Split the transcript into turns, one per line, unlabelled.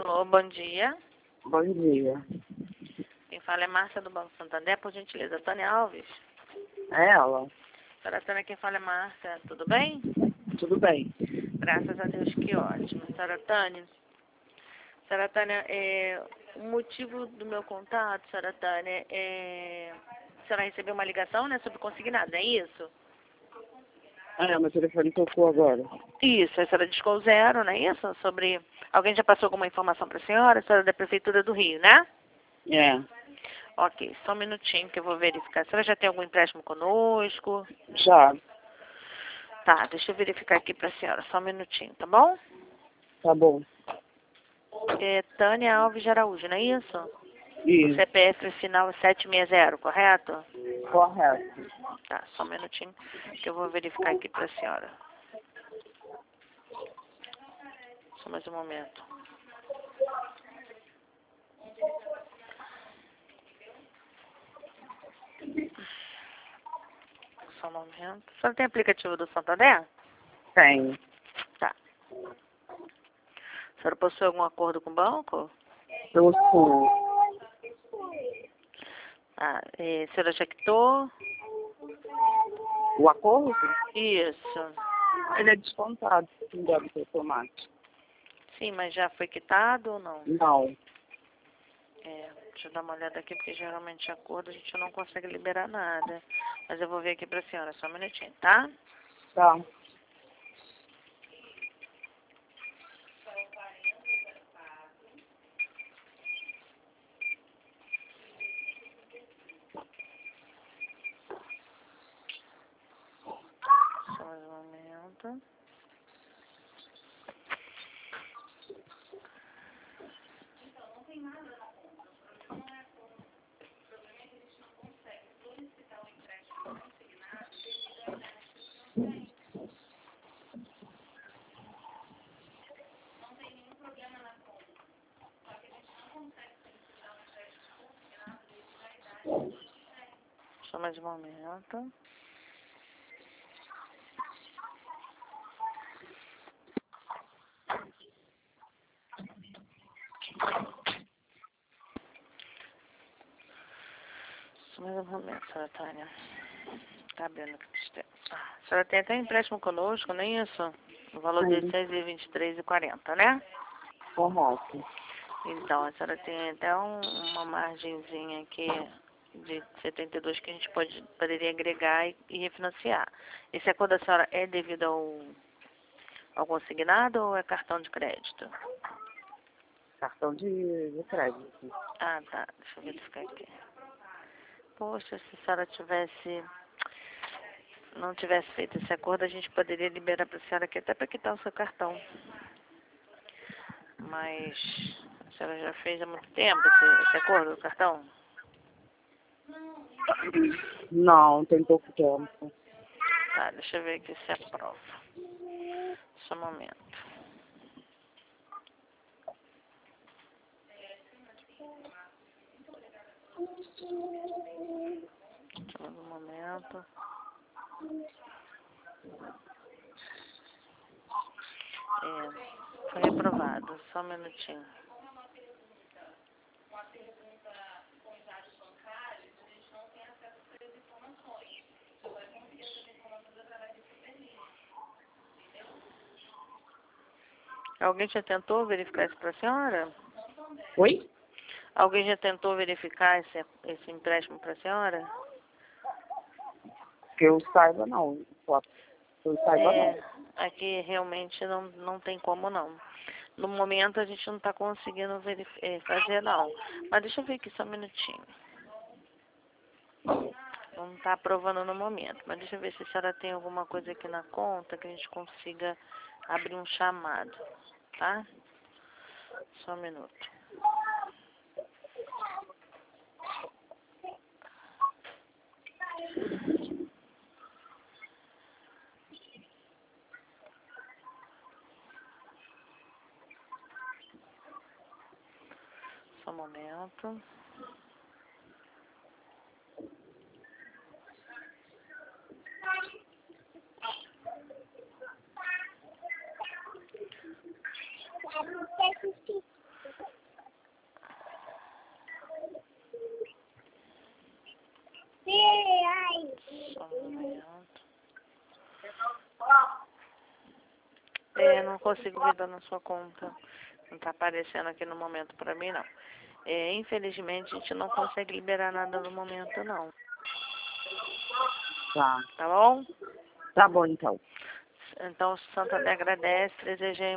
Alô, bom dia.
Bom dia.
Quem fala é Márcia do Banco Santander, por gentileza. Tânia Alves.
É ela?
Senhora Tânia, quem fala é Márcia. Tudo bem?
Tudo bem.
Graças a Deus, que ótimo. Senhora Tânia, o motivo do meu contato, senhora Tânia, a senhora recebeu uma ligação, né, sobre consignado, é isso?
Meu telefone tocou agora.
Isso, a senhora discou zero, não é isso? Sobre... Alguém já passou alguma informação para a senhora é da Prefeitura do Rio, né?
É,
Ok, só um minutinho que eu vou verificar. A senhora já tem algum empréstimo conosco?
já.
Tá, deixa eu verificar aqui para a senhora, só um minutinho, tá bom?
Tá bom.
É Tânia Alves de Araújo, não é isso? O
Isso,
CPF final é 760, correto?
correto.
Tá, só um minutinho que eu vou verificar aqui para a senhora. Só mais um momento. Só um momento. A senhora tem aplicativo do Santander?
Tem.
Tá. A senhora possui algum acordo com o banco?
Eu sou.
Ah, a senhora já quitou?
O acordo?
Isso.
Ele é descontado, em débito automático.
Sim, mas já foi quitado ou não?
Não.
Deixa eu dar uma olhada aqui, porque geralmente acordo a gente não consegue liberar nada. Mas eu vou ver aqui pra senhora, só um minutinho, tá?
Tá.
Só mais um momento. Só mais um momento. Só mais um momento, senhora Tânia. Tá abrindo aqui o sistema. A senhora tem até empréstimo conosco, não é isso? No valor de
Sim.
R$16,23,40, né?
Correto.
Então, a senhora tem até uma margenzinha aqui de 72 que a gente poderia agregar e refinanciar. Esse acordo da senhora é devido ao consignado ou é cartão de crédito?
Cartão de crédito.
Ah, tá. Deixa eu verificar aqui. Poxa, se a senhora não tivesse feito esse acordo, a gente poderia liberar para a senhora aqui até para quitar o seu cartão. Mas a senhora já fez há muito tempo esse acordo do cartão?
Não, tem pouco tempo.
Tá, deixa eu ver aqui se aprova. Só um momento. Só um momento. Foi reprovado. Só um minutinho. Alguém já tentou verificar isso para a senhora?
Oi?
Alguém já tentou verificar esse empréstimo para a senhora?
Que eu saiba, não. Que eu saiba, não.
Aqui realmente não tem como não. No momento a gente não está conseguindo fazer não. Mas deixa eu ver aqui só um minutinho. Não está aprovando no momento. Mas deixa eu ver se a senhora tem alguma coisa aqui na conta que a gente consiga abrir um chamado. Tá? Só um minuto. Só um momento. não consigo ver na sua conta. Não tá aparecendo aqui no momento pra mim, não. Infelizmente, a gente não consegue liberar nada no momento, não.
Tá.
Tá bom?
Tá bom, então.
Então, Santander agradece, deseja